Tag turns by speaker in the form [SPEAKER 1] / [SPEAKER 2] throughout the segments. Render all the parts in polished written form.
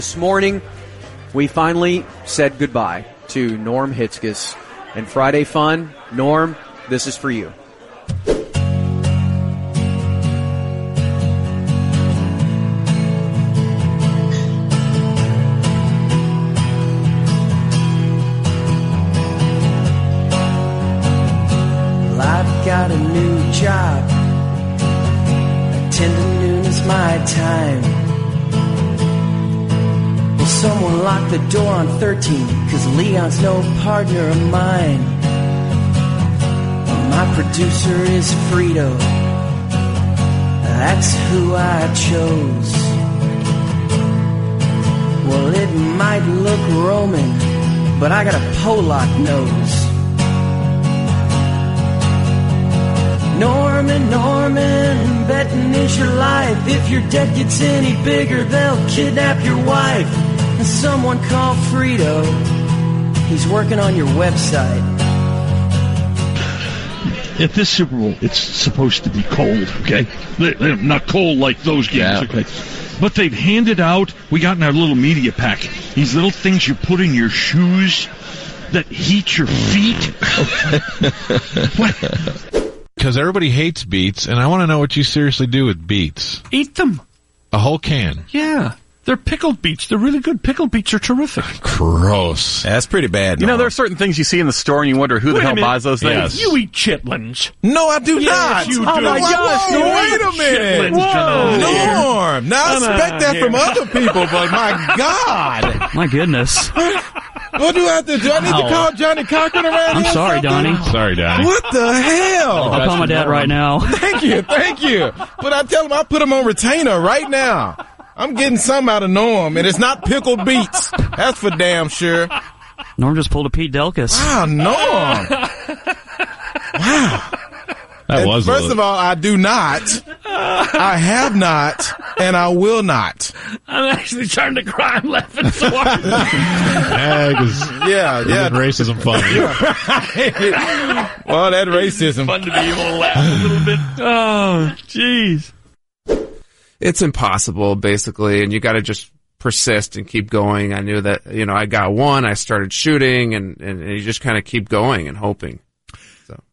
[SPEAKER 1] This morning, we finally said goodbye to Norm Hitzges. And Friday Fun, Norm, this is for you.
[SPEAKER 2] I've got a new job. 10 to noon is my time. Will someone lock the door on 13? Cause Leon's no partner of mine. My producer is Frito. That's who I chose. Well, it might look Roman, but I got a Pollock nose. Norman, betting is your life. If your debt gets any bigger, they'll kidnap your wife. And someone call Frito. He's working on your website.
[SPEAKER 3] At this Super Bowl, it's supposed to be cold, okay? They're not cold like those games, okay? But they've handed out, we got in our little media pack, these little things you put in your shoes that heat your feet. What?
[SPEAKER 4] Because everybody hates beets, and I want to know what you seriously do with beets.
[SPEAKER 3] Eat them.
[SPEAKER 4] A whole can.
[SPEAKER 3] Yeah. They're pickled beets. They're really good. Pickled beets are terrific.
[SPEAKER 4] Gross.
[SPEAKER 5] Yeah, that's pretty bad.
[SPEAKER 6] You know, there are certain things you see in the store and you wonder who the hell buys those things.
[SPEAKER 4] Yes.
[SPEAKER 3] You eat chitlins.
[SPEAKER 5] No, I do not.
[SPEAKER 3] You
[SPEAKER 5] oh
[SPEAKER 3] do.
[SPEAKER 5] my gosh!
[SPEAKER 3] You
[SPEAKER 5] Wait a minute. Norm. Now I expect that from other people, but my God.
[SPEAKER 7] My goodness.
[SPEAKER 5] What do I have to do? I need to call Johnny Cochran around
[SPEAKER 7] I'm
[SPEAKER 5] here
[SPEAKER 7] sorry,
[SPEAKER 5] or something?
[SPEAKER 7] Donnie.
[SPEAKER 4] Sorry, Donnie.
[SPEAKER 5] What the hell?
[SPEAKER 7] I'll call my dad right now.
[SPEAKER 5] Thank you. But I tell him I'll put him on retainer right now. I'm getting some out of Norm, and it's not pickled beets. That's for damn sure.
[SPEAKER 7] Norm just pulled a Pete Delkus.
[SPEAKER 5] Wow, Norm. Wow.
[SPEAKER 4] That was
[SPEAKER 5] First of all, I do not. I have not, and I will not.
[SPEAKER 3] I'm actually trying to cry. I'm laughing so hard.
[SPEAKER 5] Yeah.
[SPEAKER 4] Racism fun.
[SPEAKER 5] Well, that racism.
[SPEAKER 3] Fun to be able to laugh a little bit. Oh, jeez.
[SPEAKER 8] It's impossible, basically, and you got to just persist and keep going. I knew that, I got one, I started shooting, and you just kind of keep going and hoping. So,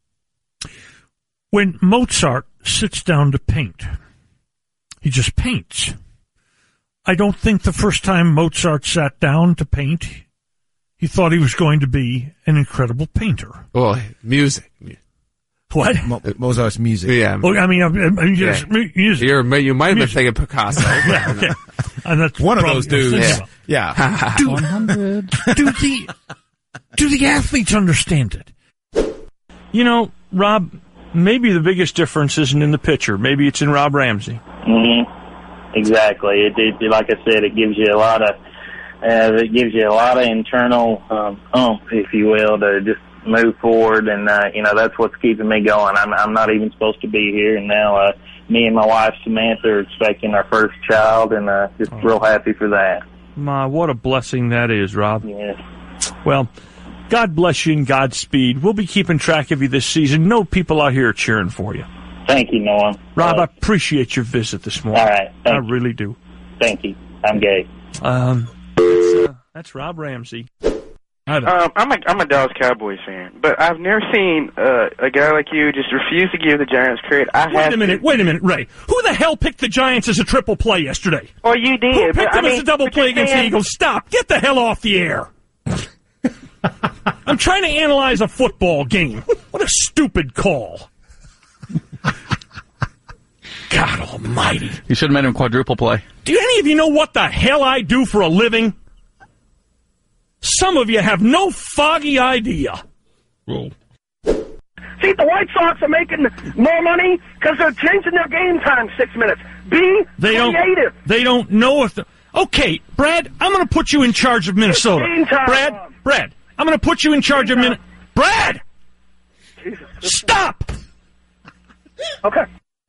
[SPEAKER 3] when Mozart sits down to paint, he just paints. I don't think the first time Mozart sat down to paint, he thought he was going to be an incredible painter.
[SPEAKER 8] Well, music.
[SPEAKER 3] What?
[SPEAKER 5] Mozart's music.
[SPEAKER 8] Yeah.
[SPEAKER 3] Well, I mean, just music.
[SPEAKER 8] You might have been thinking Picasso.
[SPEAKER 3] Yeah, okay. And that's
[SPEAKER 5] one of those dudes.
[SPEAKER 8] Yeah.
[SPEAKER 7] 100.
[SPEAKER 3] Do the athletes understand it? Rob, maybe the biggest difference isn't in the pitcher. Maybe it's in Rob Ramsey.
[SPEAKER 9] Mm-hmm. Exactly. It like I said, it gives you a lot of internal oomph, if you will, to just move forward, and that's what's keeping me going. I'm not even supposed to be here, and now me and my wife Samantha are expecting our first child, and just real happy for that.
[SPEAKER 3] Ma, what a blessing that is, Rob.
[SPEAKER 9] Yeah.
[SPEAKER 3] Well, God bless you and Godspeed. We'll be keeping track of you this season. No people out here are cheering for you.
[SPEAKER 9] Thank you, Norm.
[SPEAKER 3] Rob, I appreciate your visit this morning.
[SPEAKER 9] All right.
[SPEAKER 3] I really do.
[SPEAKER 9] Thank you. I'm gay.
[SPEAKER 3] That's Rob Ramsey.
[SPEAKER 10] I'm a Dallas Cowboys fan, but I've never seen a guy like you just refuse to give the Giants credit. Wait a
[SPEAKER 3] minute, Ray. Who the hell picked the Giants as a triple play yesterday?
[SPEAKER 10] Well, you did.
[SPEAKER 3] Who picked them as a double play against the Eagles? Stop. Get the hell off the air. I'm trying to analyze a football game. What a stupid call. God almighty.
[SPEAKER 6] You should have made him quadruple play.
[SPEAKER 3] Do any of you know what the hell I do for a living? Some of you have no foggy idea.
[SPEAKER 11] See, the White Sox are making more money because they're changing their game time 6 minutes. Creative.
[SPEAKER 3] They don't know if... Okay, Brad, I'm going to put you in charge of Minnesota. Brad, I'm going to put you in charge of Minnesota. Brad!
[SPEAKER 11] Jesus.
[SPEAKER 3] Stop!
[SPEAKER 11] Okay.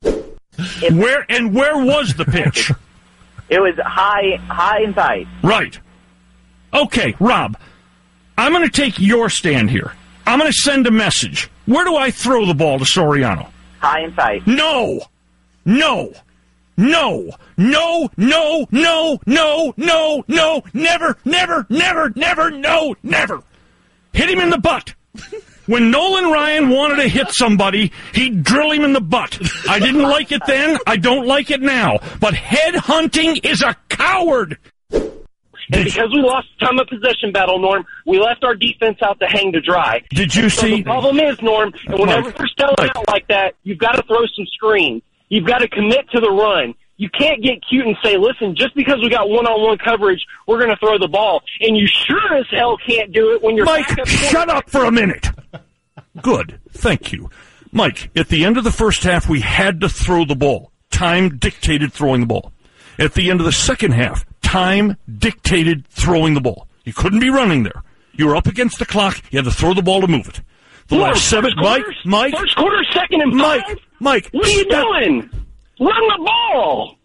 [SPEAKER 3] Where was the pitch?
[SPEAKER 9] It was high and tight.
[SPEAKER 3] Right. Okay, Rob, I'm going to take your stand here. I'm going to send a message. Where do I throw the ball to Soriano?
[SPEAKER 9] High and tight.
[SPEAKER 3] No. No, no, no, no, no, no, no, never, never, never, never, no, never. Hit him in the butt. When Nolan Ryan wanted to hit somebody, he'd drill him in the butt. I didn't like it then. I don't like it now. But headhunting is a coward.
[SPEAKER 11] And because we lost time of possession battle, Norm, we left our defense out to hang to dry.
[SPEAKER 3] Did you see?
[SPEAKER 11] The problem is, Norm, and whenever you're selling out like that, you've got to throw some screens. You've got to commit to the run. You can't get cute and say, listen, just because we got one-on-one coverage, we're going to throw the ball. And you sure as hell can't do it when you're
[SPEAKER 3] Mike,
[SPEAKER 11] back up.
[SPEAKER 3] Shut up for a minute. Good. Thank you. Mike, at the end of the first half, we had to throw the ball. Time dictated throwing the ball. At the end of the second half, time dictated throwing the ball. You couldn't be running there. You were up against the clock. You had to throw the ball to move it. The last 7, Mike.
[SPEAKER 11] First quarter, second and 5.
[SPEAKER 3] Mike.
[SPEAKER 11] What are you doing? Run the ball.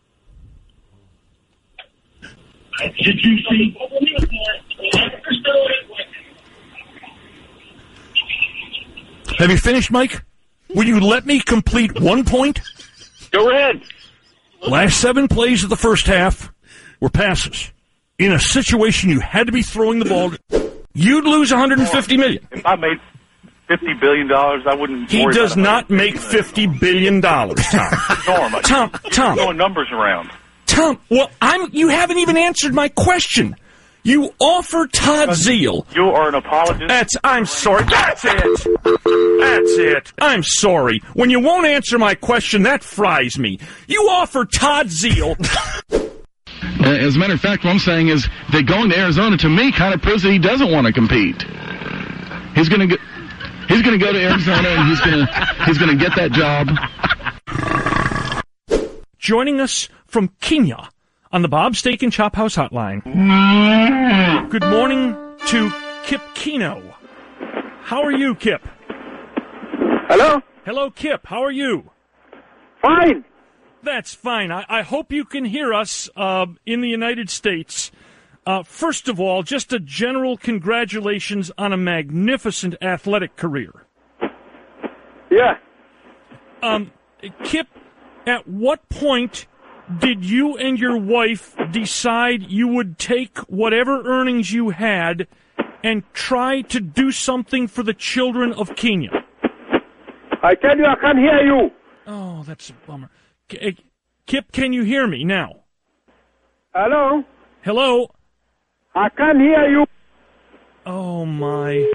[SPEAKER 3] Did you see? Have you finished, Mike? Will you let me complete 1 point?
[SPEAKER 11] Go ahead.
[SPEAKER 3] Last 7 plays of the first half were passes. In a situation you had to be throwing the ball, you'd lose $150 million.
[SPEAKER 12] If I made $50 billion, I wouldn't.
[SPEAKER 3] He does not make $50 billion, Tom.
[SPEAKER 12] Norm,
[SPEAKER 3] Tom.
[SPEAKER 12] Throwing numbers around.
[SPEAKER 3] Tom, well, you haven't even answered my question. You offer Todd Zeal.
[SPEAKER 12] You are an apologist.
[SPEAKER 3] I'm sorry. That's it. I'm sorry. When you won't answer my question, that fries me. You offer Todd Zeal.
[SPEAKER 13] As a matter of fact, what I'm saying is that going to Arizona, to me, kind of proves that he doesn't want to compete. He's going to go to Arizona, and he's going to get that job.
[SPEAKER 3] Joining us from Kenya on the Bob Steak and Chop House Hotline. Good morning to Kip Keno. How are you, Kip?
[SPEAKER 11] Hello?
[SPEAKER 3] Hello, Kip. How are you?
[SPEAKER 11] Fine.
[SPEAKER 3] That's fine. I hope you can hear us in the United States. First of all, just a general congratulations on a magnificent athletic career.
[SPEAKER 11] Yeah.
[SPEAKER 3] Kip, at what point did you and your wife decide you would take whatever earnings you had and try to do something for the children of Kenya?
[SPEAKER 11] I tell you, I can't hear you.
[SPEAKER 3] Oh, that's a bummer. Kip, can you hear me now?
[SPEAKER 11] Hello?
[SPEAKER 3] Hello?
[SPEAKER 11] I can't hear you.
[SPEAKER 3] Oh, my.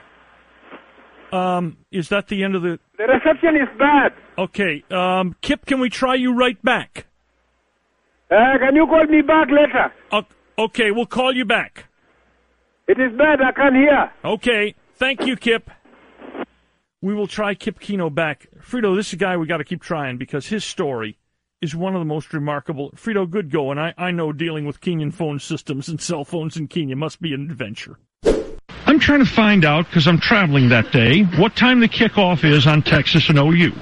[SPEAKER 3] Is that the end of the...
[SPEAKER 11] The reception is bad.
[SPEAKER 3] Okay, Kip, can we try you right back?
[SPEAKER 11] Can you call me back later?
[SPEAKER 3] Okay, we'll call you back.
[SPEAKER 11] It is bad, I can't hear.
[SPEAKER 3] Okay, thank you, Kip. We will try Kip Keno back. Frito, this is a guy we got to keep trying because his story is one of the most remarkable. Frito, good going. I know dealing with Kenyan phone systems and cell phones in Kenya must be an adventure. I'm trying to find out, because I'm traveling that day, what time the kickoff is on Texas and OU.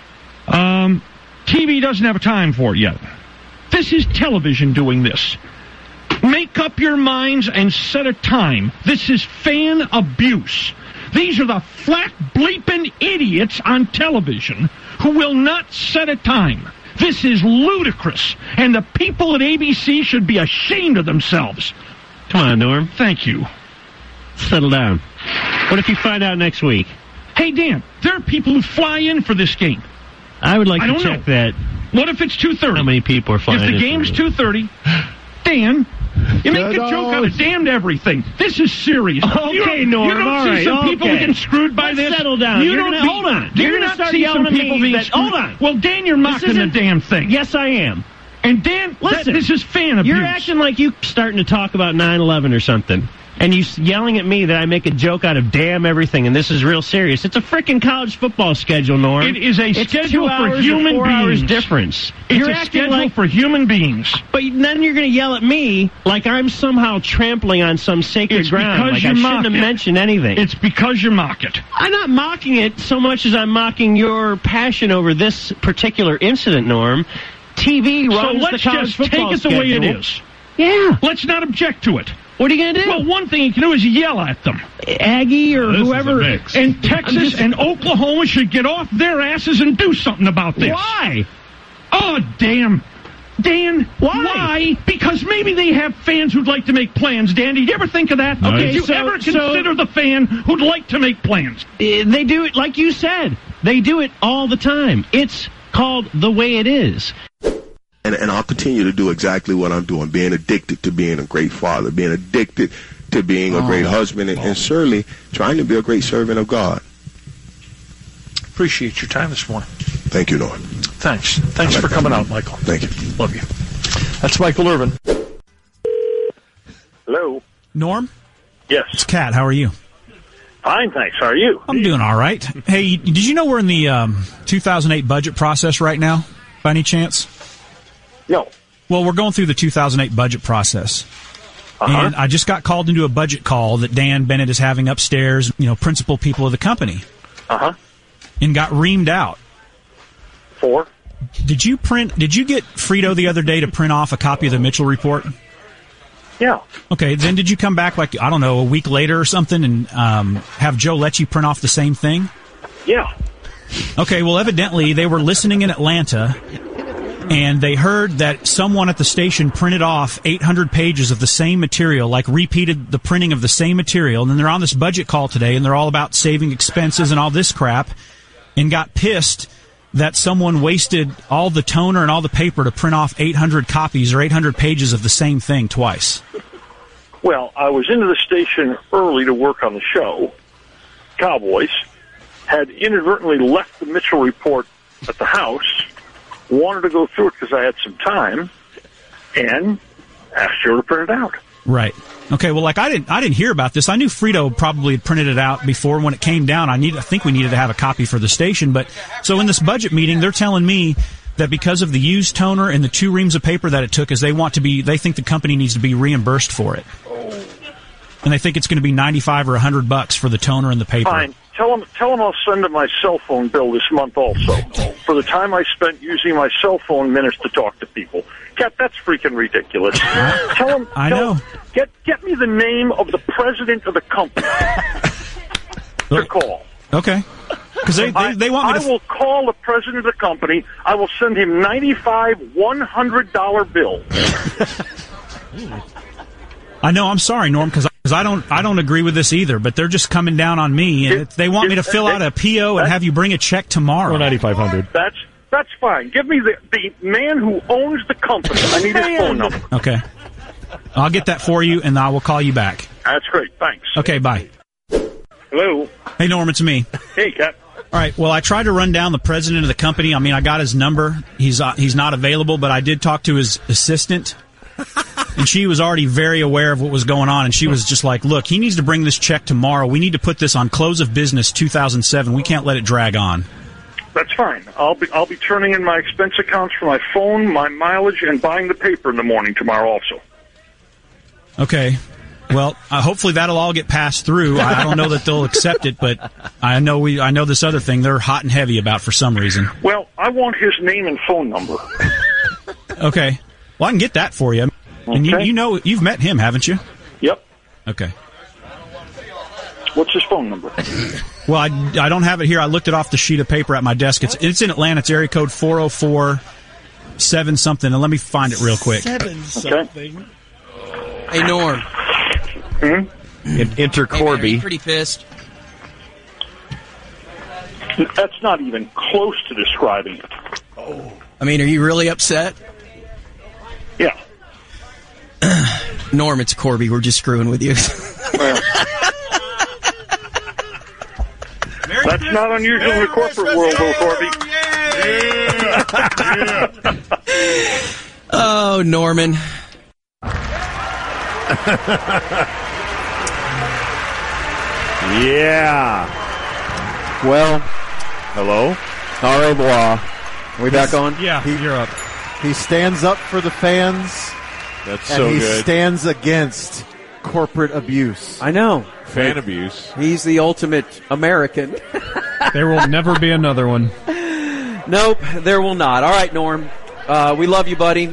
[SPEAKER 3] TV doesn't have a time for it yet. This is television doing this. Make up your minds and set a time. This is fan abuse. These are the flat bleeping idiots on television who will not set a time. This is ludicrous, and the people at ABC should be ashamed of themselves.
[SPEAKER 14] Come on, Norm.
[SPEAKER 3] Thank you.
[SPEAKER 14] Settle down. What if you find out next week?
[SPEAKER 3] Hey, Dan, there are people who fly in for this game.
[SPEAKER 14] I would like to check that.
[SPEAKER 3] What if it's 2:30?
[SPEAKER 14] How many people are flying in?
[SPEAKER 3] If the game's 2:30, Dan, you make a joke out of damned everything. This is serious.
[SPEAKER 14] Okay, Norm.
[SPEAKER 3] You don't see some people getting screwed by this?
[SPEAKER 14] Settle down. Hold on.
[SPEAKER 3] You're not start yelling at me.
[SPEAKER 14] Hold on.
[SPEAKER 3] Well, Dan, you're mocking the damn thing.
[SPEAKER 14] Yes, I am.
[SPEAKER 3] And Dan,
[SPEAKER 14] listen,
[SPEAKER 3] this is fan abuse.
[SPEAKER 14] You're acting like you starting to talk about 9/11 or something. And you yelling at me that I make a joke out of damn everything, and this is real serious. It's a freaking college football schedule, Norm.
[SPEAKER 3] It is a schedule for human beings.
[SPEAKER 14] 4 hours difference.
[SPEAKER 3] It's a schedule for human beings.
[SPEAKER 14] But then you're going to yell at me like I'm somehow trampling on some sacred ground. Like I shouldn't have mentioned anything.
[SPEAKER 3] It's because you mock it.
[SPEAKER 14] I'm not mocking it so much as I'm mocking your passion over this particular incident, Norm. TV runs the college football schedule. So let's just take it the way it is. Yeah.
[SPEAKER 3] Let's not object to it.
[SPEAKER 14] What are you going to do?
[SPEAKER 3] Well, one thing you can do is yell at them.
[SPEAKER 14] Aggie or whoever.
[SPEAKER 3] And Texas and Oklahoma should get off their asses and do something about this.
[SPEAKER 14] Why?
[SPEAKER 3] Oh, damn.
[SPEAKER 15] Dan, why? Because maybe they have fans who'd like to make plans, Dan. Did you ever think of that?
[SPEAKER 14] Nice.
[SPEAKER 15] Okay, did you ever consider the fan who'd like to make plans?
[SPEAKER 14] They do it, like you said. They do it all the time. It's called the way it is.
[SPEAKER 16] And I'll continue to do exactly what I'm doing, being addicted to being a great father, being addicted to being a great husband, and certainly trying to be a great servant of God.
[SPEAKER 17] Appreciate your time this morning.
[SPEAKER 16] Thank you, Norm.
[SPEAKER 17] Thanks. Thanks for coming out, Michael.
[SPEAKER 16] Thank you.
[SPEAKER 17] Love you. That's Michael Irvin.
[SPEAKER 12] Hello.
[SPEAKER 18] Norm?
[SPEAKER 12] Yes.
[SPEAKER 18] It's Kat. How are you?
[SPEAKER 12] Fine, thanks. How are you?
[SPEAKER 18] I'm doing all right. Hey, did you know we're in the 2008 budget process right now, by any chance?
[SPEAKER 12] No.
[SPEAKER 18] Well, we're going through the 2008 budget process. And I just got called into a budget call that Dan Bennett is having upstairs, principal people of the company. And got reamed out.
[SPEAKER 12] For?
[SPEAKER 18] Did you get Frito the other day to print off a copy of the Mitchell report?
[SPEAKER 12] Yeah.
[SPEAKER 18] Okay, then did you come back a week later or something and have Joe let you print off the same thing?
[SPEAKER 12] Yeah.
[SPEAKER 18] Okay, well, evidently they were listening in Atlanta, and they heard that someone at the station printed off 800 pages of the same material, repeated the printing of the same material, and then they're on this budget call today, and they're all about saving expenses and all this crap, and got pissed that someone wasted all the toner and all the paper to print off 800 copies or 800 pages of the same thing twice.
[SPEAKER 12] Well, I was into the station early to work on the show. Cowboys had inadvertently left the Mitchell report at the house, wanted to go through it because I had some time, and asked Joe to print it out.
[SPEAKER 18] Right. Okay, well, I didn't hear about this. I knew Frito probably had printed it out before. When it came down, I think we needed to have a copy for the station. But so in this budget meeting, they're telling me that because of the used toner and the 2 reams of paper that it took, they think the company needs to be reimbursed for it. And they think it's going to be $95 or $100 for the toner and the paper.
[SPEAKER 12] Fine. Tell them I'll send them my cell phone bill this month also for the time I spent using my cell phone minutes to talk to people. Kat, that's freaking ridiculous. Tell them.
[SPEAKER 18] I know.
[SPEAKER 12] Get me the name of the president of the company to call.
[SPEAKER 18] Okay. Because they want me to.
[SPEAKER 12] I will call the president of the company. I will send him $95 $100 bills.
[SPEAKER 18] I know. I'm sorry, Norm, because I don't agree with this either. But they're just coming down on me, and they want me to fill out a PO and have you bring a check tomorrow.
[SPEAKER 17] $9,500.
[SPEAKER 12] That's fine. Give me the man who owns the company. I need his phone number.
[SPEAKER 18] Okay. I'll get that for you, and I will call you back.
[SPEAKER 12] That's great. Thanks.
[SPEAKER 18] Okay, bye.
[SPEAKER 12] Hello.
[SPEAKER 18] Hey, Norm, it's me.
[SPEAKER 12] Hey, Kat.
[SPEAKER 18] All right. Well, I tried to run down the president of the company. I mean, I got his number. He's not available, but I did talk to his assistant, and she was already very aware of what was going on, and she was just like, look, he needs to bring this check tomorrow. We need to put this on close of business 2007. We can't let it drag on.
[SPEAKER 12] That's fine. I'll be turning in my expense accounts for my phone, my mileage, and buying the paper in the morning tomorrow also.
[SPEAKER 18] Okay. Well, hopefully that'll all get passed through. I don't know that they'll accept it, but I know this other thing they're hot and heavy about for some reason.
[SPEAKER 12] Well, I want his name and phone number.
[SPEAKER 18] Okay. Well, I can get that for you. And you've met him, haven't you?
[SPEAKER 12] Yep.
[SPEAKER 18] Okay.
[SPEAKER 12] What's his phone number?
[SPEAKER 18] Well, I don't have it here. I looked it off the sheet of paper at my desk. It's in Atlanta. It's area code 404-7 something. And let me find it real quick.
[SPEAKER 15] 7 something.
[SPEAKER 1] Hey, Norm.
[SPEAKER 6] Enter Corby.
[SPEAKER 1] Hey, man, are you pretty pissed?
[SPEAKER 12] That's not even close to describing it.
[SPEAKER 1] Oh. I mean, are you really upset?
[SPEAKER 12] Yeah.
[SPEAKER 1] Norm, it's Corby. We're just screwing with you.
[SPEAKER 12] That's not unusual in the corporate world, though, Corby.
[SPEAKER 1] Oh, Norman.
[SPEAKER 19] Yeah. Well, hello? Au revoir. Are we back on?
[SPEAKER 18] Yeah, you're up.
[SPEAKER 19] He stands up for the fans.
[SPEAKER 4] That's
[SPEAKER 19] and
[SPEAKER 4] so
[SPEAKER 19] he
[SPEAKER 4] good.
[SPEAKER 19] Stands against corporate abuse.
[SPEAKER 1] I know.
[SPEAKER 4] Fan abuse.
[SPEAKER 1] He's the ultimate American.
[SPEAKER 14] There will never be another one.
[SPEAKER 1] Nope, there will not. All right, Norm. We love you, buddy.